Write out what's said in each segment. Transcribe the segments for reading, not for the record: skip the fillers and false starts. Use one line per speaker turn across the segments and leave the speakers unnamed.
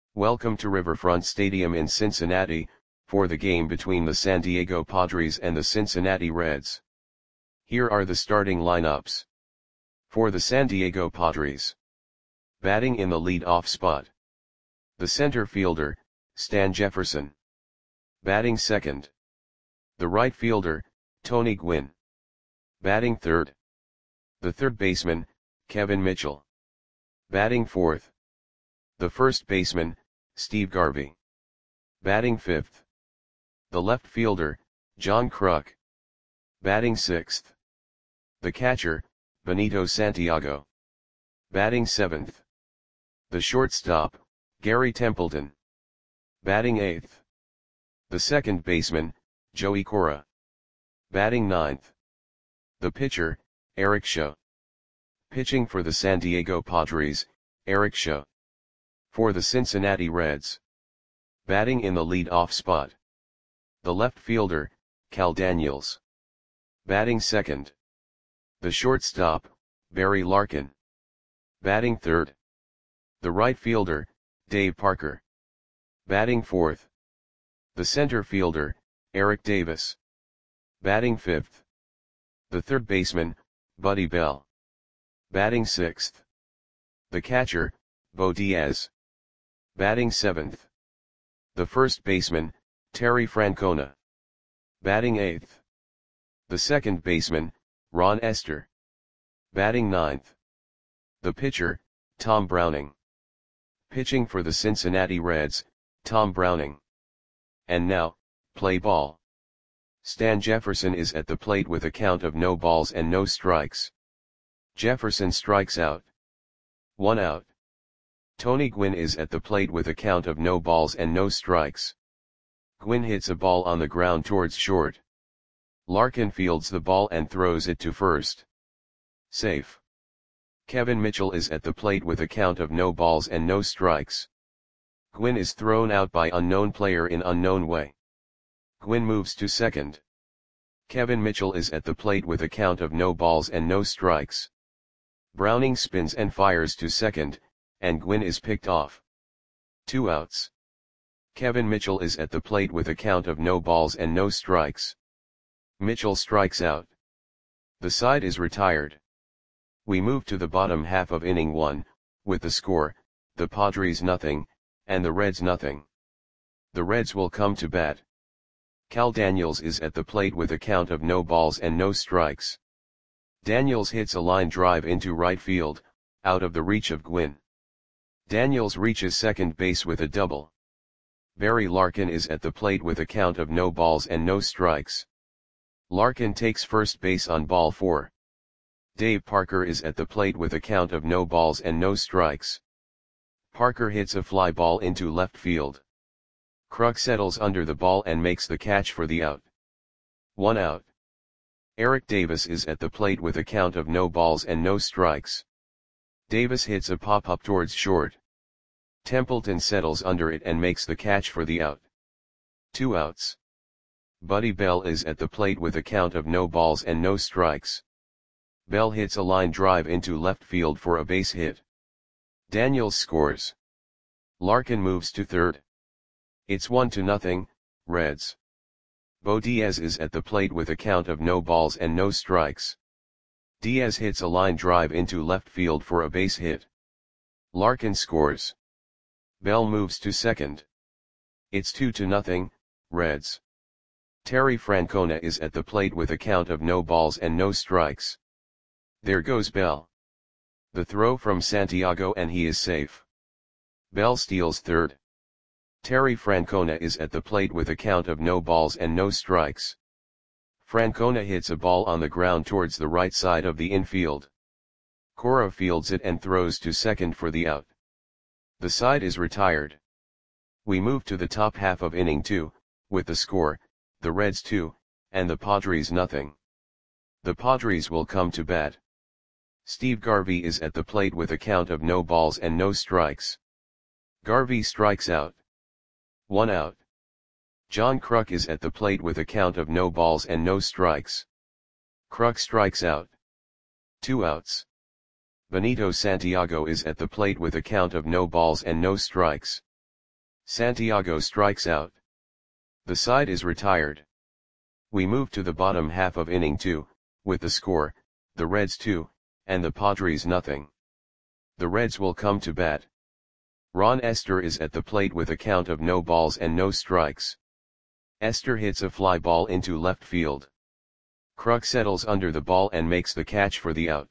Welcome to Riverfront Stadium in Cincinnati, for the game between the San Diego Padres and the Cincinnati Reds. Here are the starting lineups. For the San Diego Padres. Batting in the lead-off spot. The center fielder, Stan Jefferson. Batting second. The right fielder, Tony Gwynn. Batting third. The third baseman, Kevin Mitchell. Batting fourth. The first baseman, Steve Garvey. Batting fifth. The left fielder, John Kruk. Batting sixth. The catcher, Benito Santiago. Batting seventh. The shortstop, Gary Templeton. Batting eighth. The second baseman, Joey Cora. Batting ninth. The pitcher, Eric Shaw. Pitching for the San Diego Padres, Eric Shaw. For the Cincinnati Reds. Batting in the lead-off spot. The left fielder, Cal Daniels. Batting second. The shortstop, Barry Larkin. Batting third. The right fielder, Dave Parker. Batting fourth. The center fielder, Eric Davis. Batting fifth. The third baseman, Buddy Bell. Batting sixth. The catcher, Bo Diaz. Batting seventh. The first baseman, Terry Francona. Batting eighth. The second baseman, Ron Esther. Batting ninth. The pitcher, Tom Browning. Pitching for the Cincinnati Reds, Tom Browning. And now, play ball. Stan Jefferson is at the plate with a count of no balls and no strikes. Jefferson strikes out. 1 out. Tony Gwynn is at the plate with a count of no balls and no strikes. Gwynn hits a ball on the ground towards short. Larkin fields the ball and throws it to first. Safe. Kevin Mitchell is at the plate with a count of no balls and no strikes. Gwynn is thrown out by unknown player in unknown way. Gwynn moves to second. Kevin Mitchell is at the plate with a count of no balls and no strikes. Browning spins and fires to second, and Gwynn is picked off. 2 outs. Kevin Mitchell is at the plate with a count of no balls and no strikes. Mitchell strikes out. The side is retired. We move to the bottom half of inning 1, with the score, the Padres nothing, and the Reds nothing. The Reds will come to bat. Cal Daniels is at the plate with a count of no balls and no strikes. Daniels hits a line drive into right field, out of the reach of Gwynn. Daniels reaches second base with a double. Barry Larkin is at the plate with a count of no balls and no strikes. Larkin takes first base on ball 4. Dave Parker is at the plate with a count of no balls and no strikes. Parker hits a fly ball into left field. Kruk settles under the ball and makes the catch for the out. 1 out. Eric Davis is at the plate with a count of no balls and no strikes. Davis hits a pop-up towards short. Templeton settles under it and makes the catch for the out. 2 outs. Buddy Bell is at the plate with a count of no balls and no strikes. Bell hits a line drive into left field for a base hit. Daniels scores. Larkin moves to third. It's 1-0, Reds. Bo Diaz is at the plate with a count of no balls and no strikes. Diaz hits a line drive into left field for a base hit. Larkin scores. Bell moves to second. It's 2-0, Reds. Terry Francona is at the plate with a count of no balls and no strikes. There goes Bell. The throw from Santiago and he is safe. Bell steals third. Terry Francona is at the plate with a count of no balls and no strikes. Francona hits a ball on the ground towards the right side of the infield. Cora fields it and throws to second for the out. The side is retired. We move to the top half of inning 2, with the score, the Reds 2, and the Padres nothing. The Padres will come to bat. Steve Garvey is at the plate with a count of no balls and no strikes. Garvey strikes out. 1 out. John Kruk is at the plate with a count of no balls and no strikes. Kruk strikes out. 2 outs. Benito Santiago is at the plate with a count of no balls and no strikes. Santiago strikes out. The side is retired. We move to the bottom half of inning 2, with the score, the Reds 2, and the Padres nothing. The Reds will come to bat. Ron Estes is at the plate with a count of no balls and no strikes. Estes hits a fly ball into left field. Kruk settles under the ball and makes the catch for the out.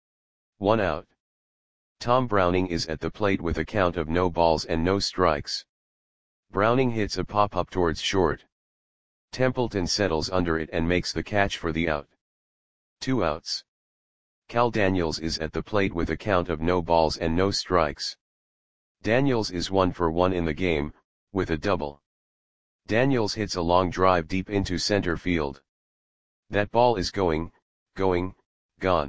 1 out. Tom Browning is at the plate with a count of no balls and no strikes. Browning hits a pop-up towards short. Templeton settles under it and makes the catch for the out. 2 outs. Cal Daniels is at the plate with a count of no balls and no strikes. Daniels is 1 for 1 in the game, with a double. Daniels hits a long drive deep into center field. That ball is going, gone.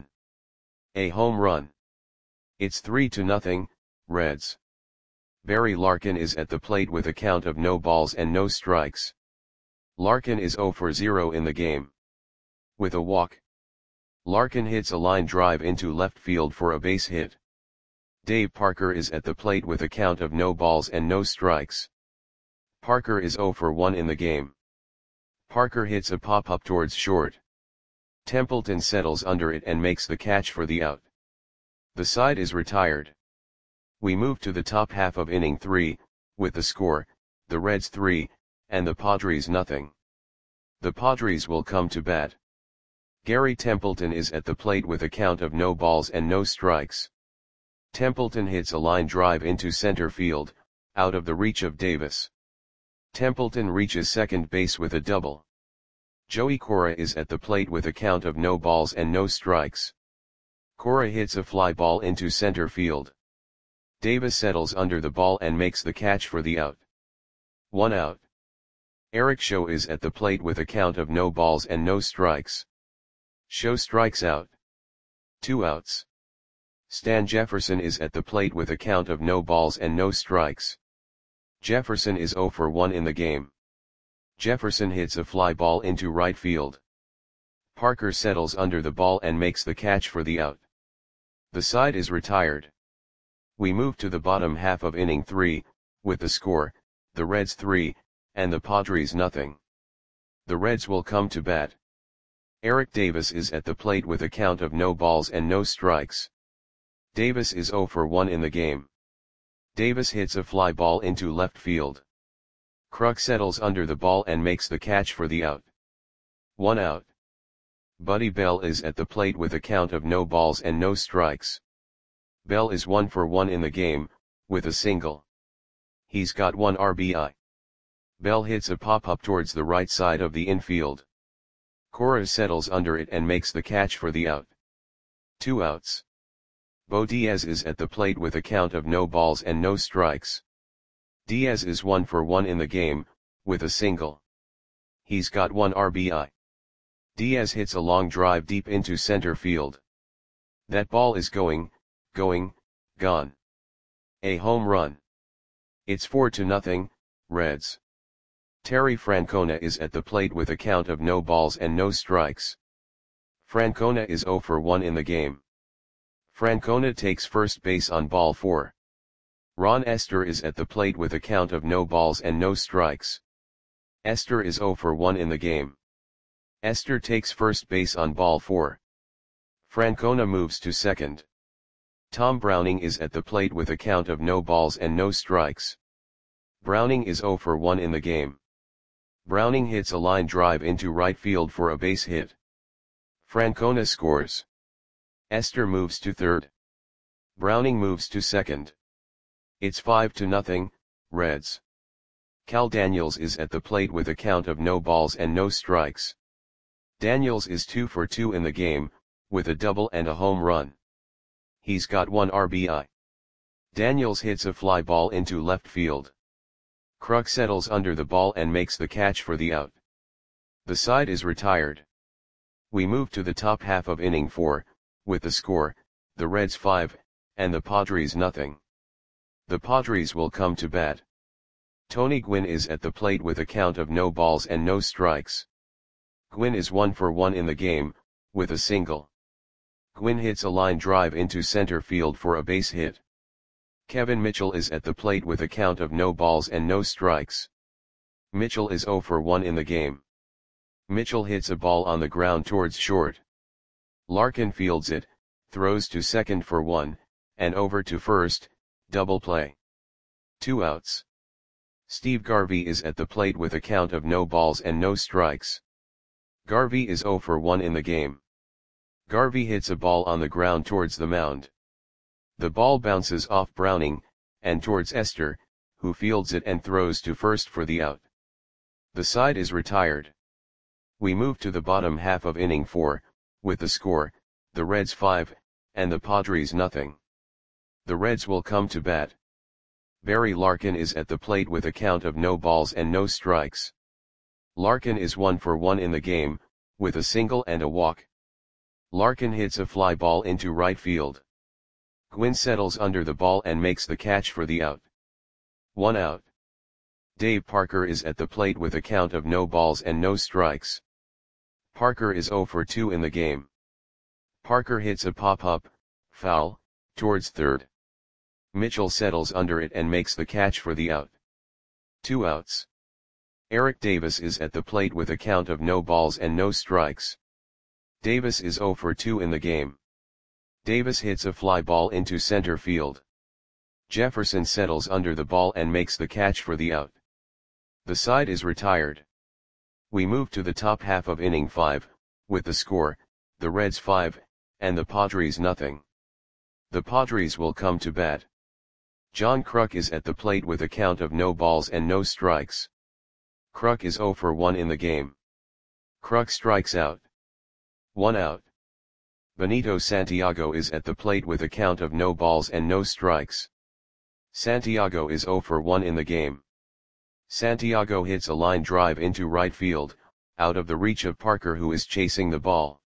A home run. It's 3-0, Reds. Barry Larkin is at the plate with a count of no balls and no strikes. Larkin is 0 for 0 in the game. With a walk. Larkin hits a line drive into left field for a base hit. Dave Parker is at the plate with a count of no balls and no strikes. Parker is 0 for 1 in the game. Parker hits a pop-up towards short. Templeton settles under it and makes the catch for the out. The side is retired. We move to the top half of inning 3, with the score, the Reds 3, and the Padres nothing. The Padres will come to bat. Gary Templeton is at the plate with a count of no balls and no strikes. Templeton hits a line drive into center field, out of the reach of Davis. Templeton reaches second base with a double. Joey Cora is at the plate with a count of no balls and no strikes. Cora hits a fly ball into center field. Davis settles under the ball and makes the catch for the out. 1 out. Eric Show is at the plate with a count of no balls and no strikes. Show strikes out. 2 outs. Stan Jefferson is at the plate with a count of no balls and no strikes. Jefferson is 0 for 1 in the game. Jefferson hits a fly ball into right field. Parker settles under the ball and makes the catch for the out. The side is retired. We move to the bottom half of inning 3, with the score, the Reds 3, and the Padres nothing. The Reds will come to bat. Eric Davis is at the plate with a count of no balls and no strikes. Davis is 0 for 1 in the game. Davis hits a fly ball into left field. Kruk settles under the ball and makes the catch for the out. 1 out. Buddy Bell is at the plate with a count of no balls and no strikes. Bell is 1 for 1 in the game, with a single. He's got 1 RBI. Bell hits a pop-up towards the right side of the infield. Cora settles under it and makes the catch for the out. 2 outs. Bo Diaz is at the plate with a count of no balls and no strikes. Diaz is 1 for 1 in the game, with a single. He's got 1 RBI. Diaz hits a long drive deep into center field. That ball is going, gone. A home run. It's 4-0, Reds. Terry Francona is at the plate with a count of no balls and no strikes. Francona is 0 for 1 in the game. Francona takes first base on ball 4. Ron Estes is at the plate with a count of no balls and no strikes. Estes is 0 for 1 in the game. Estes takes first base on ball 4. Francona moves to second. Tom Browning is at the plate with a count of no balls and no strikes. Browning is 0 for 1 in the game. Browning hits a line drive into right field for a base hit. Francona scores. Estes moves to third. Browning moves to second. It's 5-0, Reds. Cal Daniels is at the plate with a count of no balls and no strikes. Daniels is 2 for 2 in the game, with a double and a home run. He's got 1 RBI. Daniels hits a fly ball into left field. Kruk settles under the ball and makes the catch for the out. The side is retired. We move to the top half of inning 4, with the score, the Reds 5, and the Padres nothing. The Padres will come to bat. Tony Gwynn is at the plate with a count of no balls and no strikes. Gwynn is 1 for 1 in the game, with a single. Gwynn hits a line drive into center field for a base hit. Kevin Mitchell is at the plate with a count of no balls and no strikes. Mitchell is 0 for 1 in the game. Mitchell hits a ball on the ground towards short. Larkin fields it, throws to second for 1, and over to first, double play. 2 outs. Steve Garvey is at the plate with a count of no balls and no strikes. Garvey is 0 for 1 in the game. Garvey hits a ball on the ground towards the mound. The ball bounces off Browning, and towards Esther, who fields it and throws to first for the out. The side is retired. We move to the bottom half of inning 4, with the score, the Reds 5, and the Padres nothing. The Reds will come to bat. Barry Larkin is at the plate with a count of no balls and no strikes. Larkin is 1 for 1 in the game, with a single and a walk. Larkin hits a fly ball into right field. Gwynn settles under the ball and makes the catch for the out. 1 out. Dave Parker is at the plate with a count of no balls and no strikes. Parker is 0 for 2 in the game. Parker hits a pop-up, foul, towards third. Mitchell settles under it and makes the catch for the out. 2 outs. Eric Davis is at the plate with a count of no balls and no strikes. Davis is 0 for 2 in the game. Davis hits a fly ball into center field. Jefferson settles under the ball and makes the catch for the out. The side is retired. We move to the top half of inning 5, with the score, the Reds 5, and the Padres nothing. The Padres will come to bat. John Kruk is at the plate with a count of no balls and no strikes. Kruk is 0 for 1 in the game. Kruk strikes out. 1 out. Benito Santiago is at the plate with a count of no balls and no strikes. Santiago is 0 for 1 in the game. Santiago hits a line drive into right field, out of the reach of Parker, who is chasing the ball.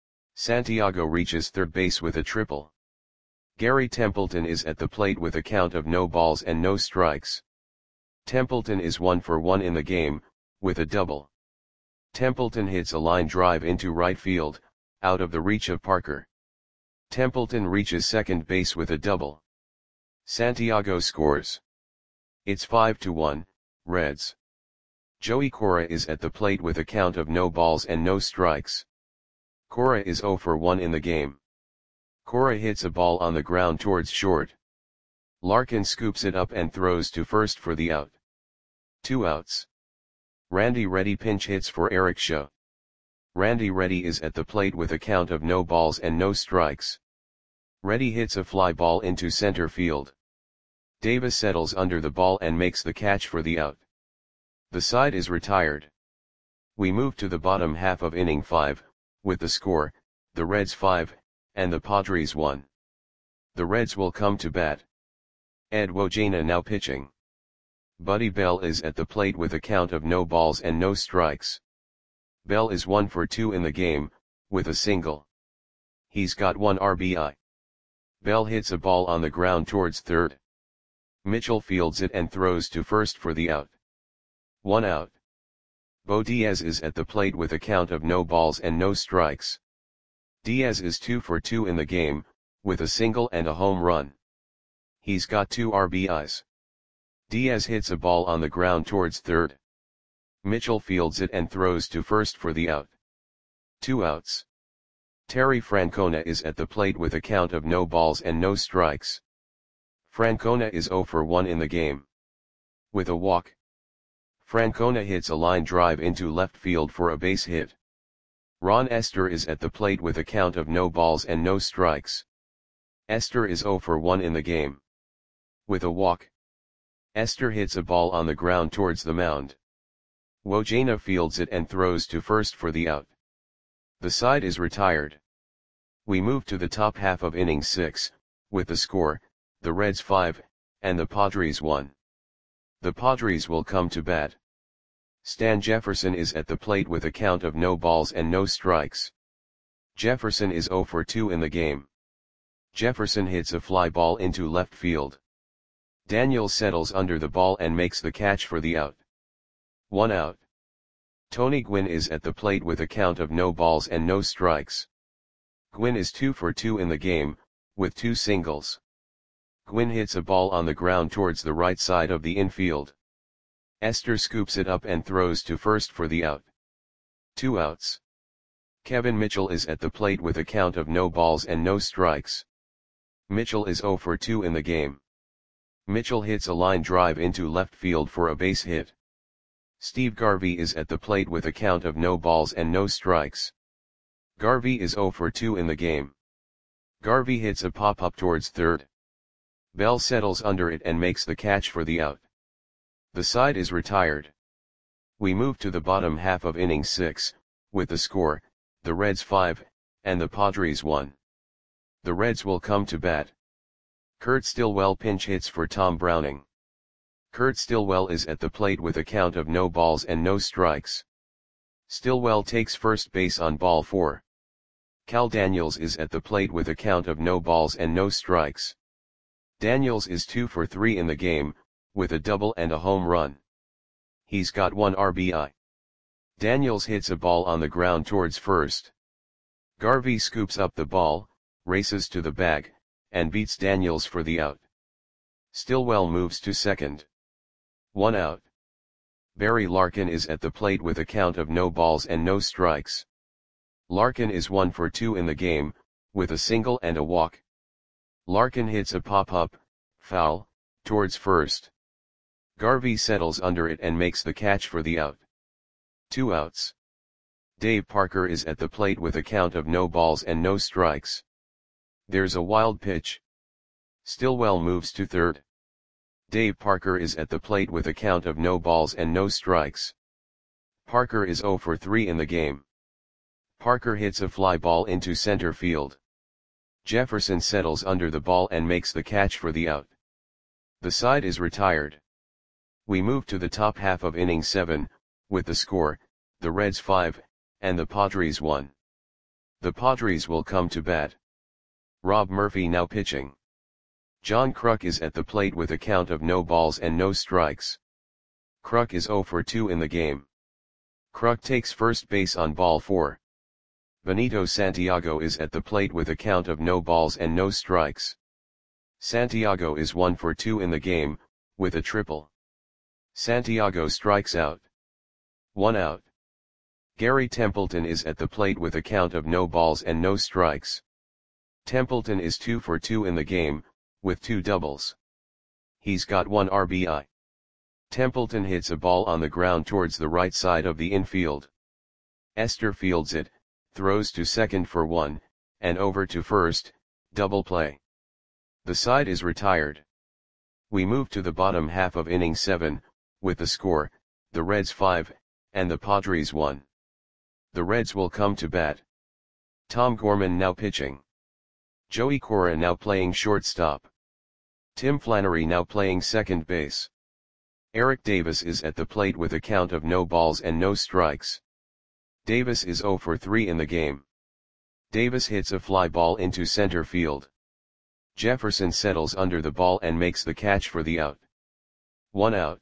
Santiago reaches third base with a triple. Gary Templeton is at the plate with a count of no balls and no strikes. Templeton is 1 for 1 in the game, with a double. Templeton hits a line drive into right field, out of the reach of Parker. Templeton reaches second base with a double. Santiago scores. It's 5-1, Reds. Joey Cora is at the plate with a count of no balls and no strikes. Cora is 0 for 1 in the game. Cora hits a ball on the ground towards short. Larkin scoops it up and throws to first for the out. 2 outs. Randy Reddy pinch hits for Eric Shaw. Randy Reddy is at the plate with a count of no balls and no strikes. Reddy hits a fly ball into center field. Davis settles under the ball and makes the catch for the out. The side is retired. We move to the bottom half of inning 5, with the score, the Reds 5, and the Padres 1. The Reds will come to bat. Ed Wojena now pitching. Buddy Bell is at the plate with a count of no balls and no strikes. Bell is 1 for 2 in the game, with a single. He's got 1 RBI. Bell hits a ball on the ground towards third. Mitchell fields it and throws to first for the out. 1 out. Bo Diaz is at the plate with a count of no balls and no strikes. Diaz is 2 for 2 in the game, with a single and a home run. He's got 2 RBIs. Diaz hits a ball on the ground towards third. Mitchell fields it and throws to first for the out. 2 outs. Terry Francona is at the plate with a count of no balls and no strikes. Francona is 0 for 1 in the game. With a walk. Francona hits a line drive into left field for a base hit. Ron Esther is at the plate with a count of no balls and no strikes. Esther is 0 for 1 in the game. With a walk. Esther hits a ball on the ground towards the mound. Wojena fields it and throws to first for the out. The side is retired. We move to the top half of inning 6, with the score, the Reds 5, and the Padres 1. The Padres will come to bat. Stan Jefferson is at the plate with a count of no balls and no strikes. Jefferson is 0 for 2 in the game. Jefferson hits a fly ball into left field. Daniel settles under the ball and makes the catch for the out. 1 out. Tony Gwynn is at the plate with a count of no balls and no strikes. Gwynn is 2 for 2 in the game, with 2 singles. Gwyn hits a ball on the ground towards the right side of the infield. Esther scoops it up and throws to first for the out. 2 outs. Kevin Mitchell is at the plate with a count of no balls and no strikes. Mitchell is 0 for 2 in the game. Mitchell hits a line drive into left field for a base hit. Steve Garvey is at the plate with a count of no balls and no strikes. Garvey is 0 for 2 in the game. Garvey hits a pop-up towards third. Bell settles under it and makes the catch for the out. The side is retired. We move to the bottom half of inning 6, with the score, the Reds 5, and the Padres 1. The Reds will come to bat. Kurt Stillwell pinch hits for Tom Browning. Kurt Stillwell is at the plate with a count of no balls and no strikes. Stillwell takes first base on ball 4. Cal Daniels is at the plate with a count of no balls and no strikes. Daniels is 2 for 3 in the game, with a double and a home run. He's got 1 RBI. Daniels hits a ball on the ground towards first. Garvey scoops up the ball, races to the bag, and beats Daniels for the out. Stillwell moves to second. 1 out. Barry Larkin is at the plate with a count of no balls and no strikes. Larkin is 1 for 2 in the game, with a single and a walk. Larkin hits a pop-up, foul, towards first. Garvey settles under it and makes the catch for the out. 2 outs. Dave Parker is at the plate with a count of no balls and no strikes. There's a wild pitch. Stillwell moves to third. Dave Parker is at the plate with a count of no balls and no strikes. Parker is 0 for 3 in the game. Parker hits a fly ball into center field. Jefferson settles under the ball and makes the catch for the out. The side is retired. We move to the top half of inning 7, with the score, the Reds 5, and the Padres 1. The Padres will come to bat. Rob Murphy now pitching. John Kruk is at the plate with a count of no balls and no strikes. Kruk is 0 for 2 in the game. Kruk takes first base on ball 4. Benito Santiago is at the plate with a count of no balls and no strikes. Santiago is 1 for 2 in the game, with a triple. Santiago strikes out. 1 out. Gary Templeton is at the plate with a count of no balls and no strikes. Templeton is 2 for 2 in the game, with 2 doubles. He's got 1 RBI. Templeton hits a ball on the ground towards the right side of the infield. Esther fields it, throws to second for 1, and over to first, double play. The side is retired. We move to the bottom half of inning 7, with the score, the Reds 5, and the Padres 1. The Reds will come to bat. Tom Gorman now pitching. Joey Cora now playing shortstop. Tim Flannery now playing second base. Eric Davis is at the plate with a count of no balls and no strikes. Davis is 0 for 3 in the game. Davis hits a fly ball into center field. Jefferson settles under the ball and makes the catch for the out. 1 out.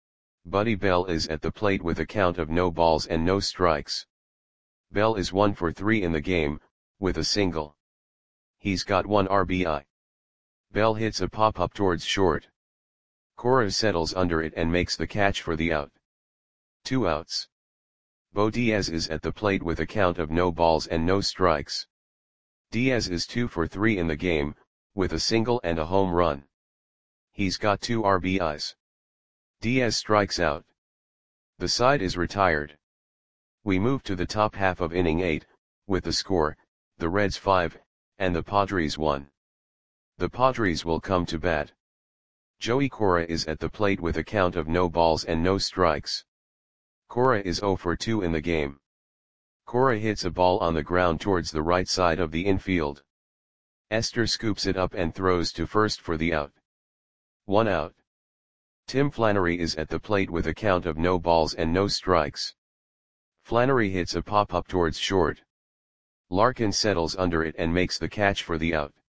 Buddy Bell is at the plate with a count of no balls and no strikes. Bell is 1 for 3 in the game, with a single. He's got 1 RBI. Bell hits a pop-up towards short. Cora settles under it and makes the catch for the out. 2 outs. Bo Diaz is at the plate with a count of no balls and no strikes. Diaz is 2 for 3 in the game, with a single and a home run. He's got 2 RBIs. Diaz strikes out. The side is retired. We move to the top half of inning 8, with the score, the Reds 5, and the Padres 1. The Padres will come to bat. Joey Cora is at the plate with a count of no balls and no strikes. Cora is 0 for 2 in the game. Cora hits a ball on the ground towards the right side of the infield. Esther scoops it up and throws to first for the out. 1 out. Tim Flannery is at the plate with a count of no balls and no strikes. Flannery hits a pop-up towards short. Larkin settles under it and makes the catch for the out.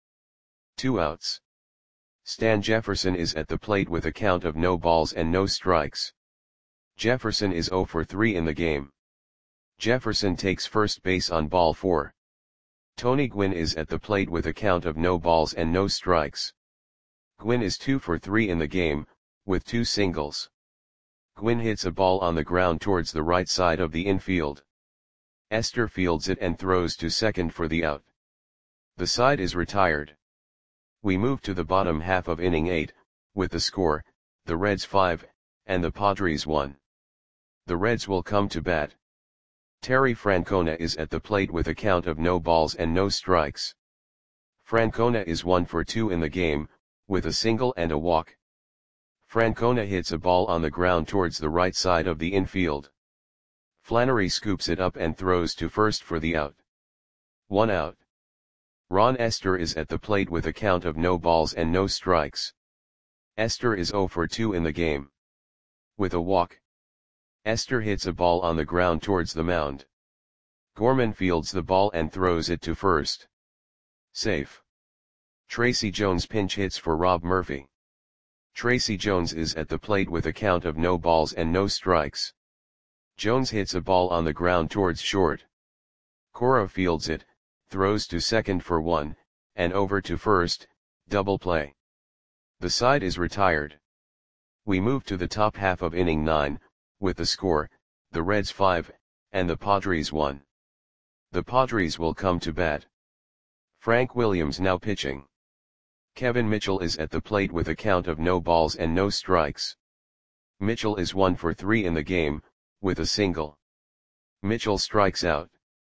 2 outs. Stan Jefferson is at the plate with a count of no balls and no strikes. Jefferson is 0 for 3 in the game. Jefferson takes first base on ball 4. Tony Gwynn is at the plate with a count of no balls and no strikes. Gwynn is 2 for 3 in the game, with 2 singles. Gwynn hits a ball on the ground towards the right side of the infield. Esther fields it and throws to second for the out. The side is retired. We move to the bottom half of inning 8, with the score, the Reds 5, and the Padres 1. The Reds will come to bat. Terry Francona is at the plate with a count of no balls and no strikes. Francona is 1 for 2 in the game, with a single and a walk. Francona hits a ball on the ground towards the right side of the infield. Flannery scoops it up and throws to first for the out. 1 out. Ron Esther is at the plate with a count of no balls and no strikes. Esther is 0 for 2 in the game. With a walk. Esther hits a ball on the ground towards the mound. Gorman fields the ball and throws it to first. Safe. Tracy Jones pinch hits for Rob Murphy. Tracy Jones is at the plate with a count of no balls and no strikes. Jones hits a ball on the ground towards short. Cora fields it, throws to second for 1, and over to first, double play. The side is retired. We move to the top half of inning 9, with the score, the Reds 5, and the Padres 1. The Padres will come to bat. Frank Williams now pitching. Kevin Mitchell is at the plate with a count of no balls and no strikes. Mitchell is 1 for 3 in the game, with a single. Mitchell strikes out.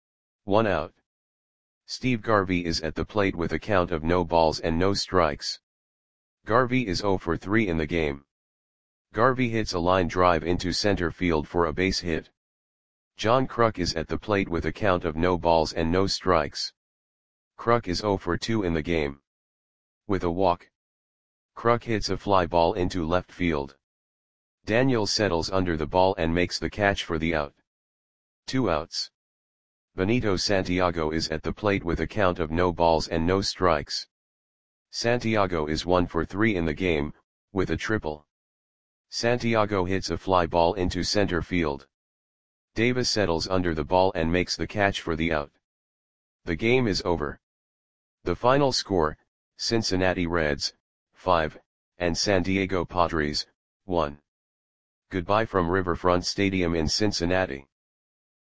1 out. Steve Garvey is at the plate with a count of no balls and no strikes. Garvey is 0 for 3 in the game. Garvey hits a line drive into center field for a base hit. John Kruk is at the plate with a count of no balls and no strikes. Kruk is 0 for 2 in the game. With a walk. Kruk hits a fly ball into left field. Daniels settles under the ball and makes the catch for the out. 2 outs. Benito Santiago is at the plate with a count of no balls and no strikes. Santiago is 1 for 3 in the game, with a triple. Santiago hits a fly ball into center field. Davis settles under the ball and makes the catch for the out. The game is over. The final score, Cincinnati Reds, 5, and San Diego Padres, 1. Goodbye from Riverfront Stadium in Cincinnati.